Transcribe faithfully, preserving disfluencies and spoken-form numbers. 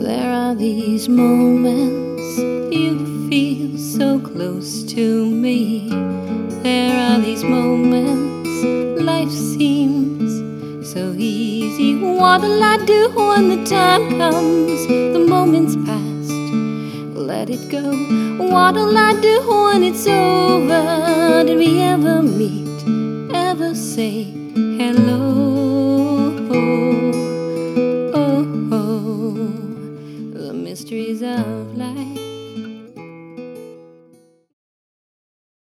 There are these moments you feel so close to me. There are these moments life seems so easy. What'll I do when the time comes? The moment's past, let it go. What'll I do when it's over? Did we ever meet, ever say hello?